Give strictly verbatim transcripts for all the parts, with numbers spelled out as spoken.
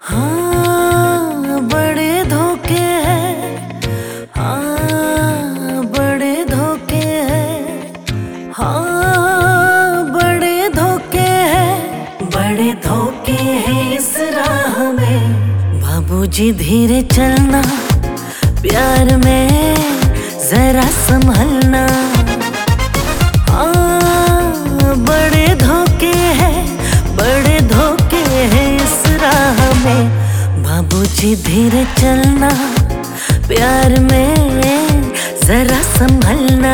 हाँ बड़े धोखे हैं, हाँ बड़े धोखे हैं, हाँ बड़े धोखे हैं, बड़े धोखे हैं इस राह में। बाबूजी धीरे चलना, प्यार में जरा संभलना। हाँ बड़े धोखे हैं, बड़े धोखे हैं इस राह में। बाबूजी धीरे चलना, प्यार में जरा संभलना।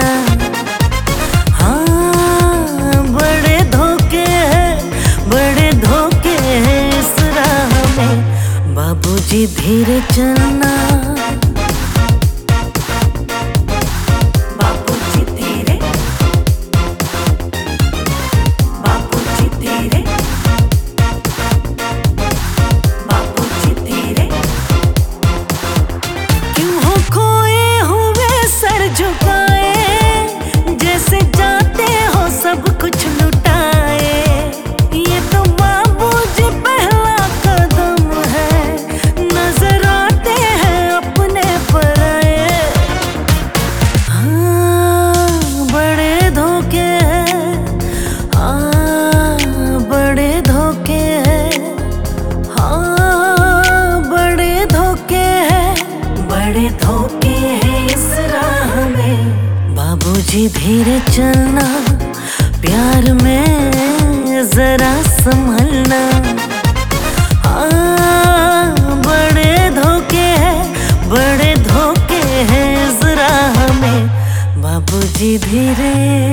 हाँ बड़े धोखे हैं, बड़े धोखे हैं इस राह में। बाबूजी धीरे चलना। जैसे जाते हो सब कुछ लुटाए, ये तो बाबूजी पहला कदम है। नजर आते हैं अपने पराए। हाँ बड़े धोखे हैं, हाँ बड़े धोखे हैं, हाँ बड़े धोखे हैं, बड़े धोखे हैं इस राह में। बाबूजी धीरे चलना, प्यार में जरा संभलना। हाँ बड़े धोखे हैं, बड़े धोखे हैं इस राह में। बाबूजी धीरे